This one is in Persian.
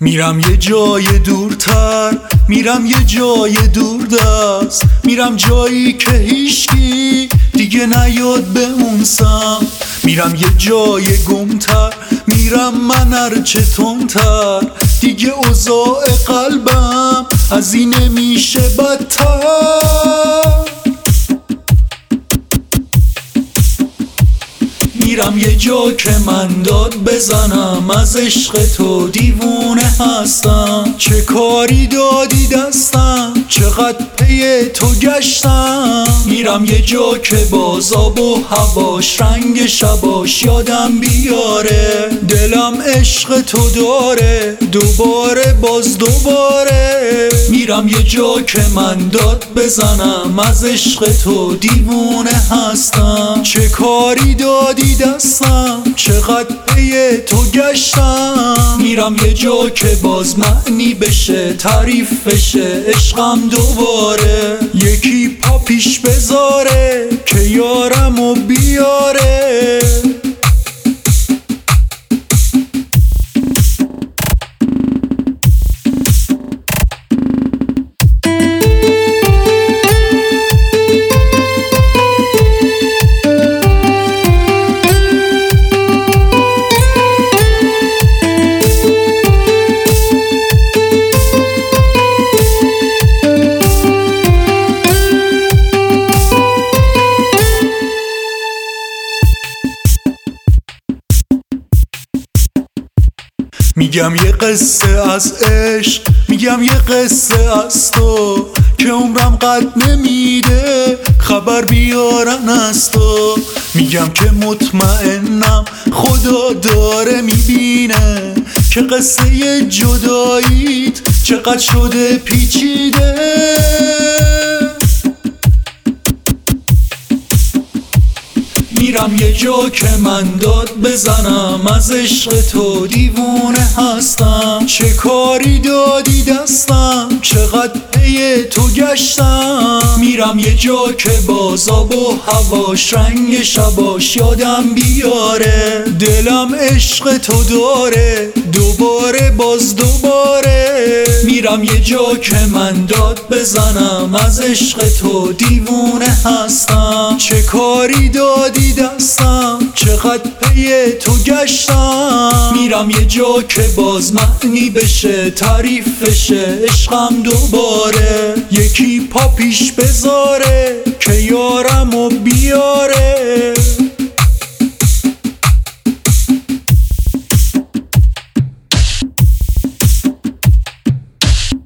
میرم یه جای دورتر، میرم یه جای دوردست، میرم جایی که هیچکی دیگه نیاد به اون سم. میرم یه جای گمتر، میرم من هرچه تندتر، دیگه اوضاع قلبم از این نمیشه بدتر. میرم یه جا که من داد بزنم، از عشق تو دیوونه هستم. چه کاری دادی دستم، چقدر پی تو گشتم. میرم یه جا که باز آب و هواش، رنگ شباش یادم بیاره. دلم عشق تو داره، دوباره باز دوباره. میرم یه جا که من داد بزنم، از عشق تو دیوونه هستم. چه کاری دادی دستم، چقدر پی تو گشتم. میرم یه جا که باز معنی بشه، تعریف بشه عشقم دوباره. یکی پا پیش بذاره که یارمو بیاره. میگم یه قصه از عشق، میگم یه قصه از تو، که عمرم قد نمیده خبر بیارن از تو. میگم که مطمئنم خدا داره میبینه، که قصه جداییت چقدر شده پیچیده. میرم یه جا که من داد بزنم، از عشق تو دیوونه هستم. چه کاری دادی دستم، چقدر پی تو گشتم. میرم یه جا که باز آب و هواش، رنگ شباش یادم بیاره. دلم عشق تو داره، دوباره باز دوباره. میرم یه جا که من داد بزنم، از عشق تو دیوونه هستم. چه کاری دادی دستم، چقدر پی تو گشتم. میرم یه جا که باز معنی بشه، تعریف بشه عشقم دوباره. یکی پا پیش بذاره که یارمو بیاره.